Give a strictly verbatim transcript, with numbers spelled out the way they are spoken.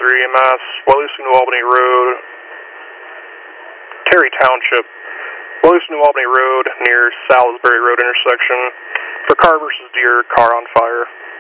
three E M S, Wellington New Albany Road, Terry Township, Wellington New Albany Road near Salisbury Road intersection. For car versus deer, car on fire.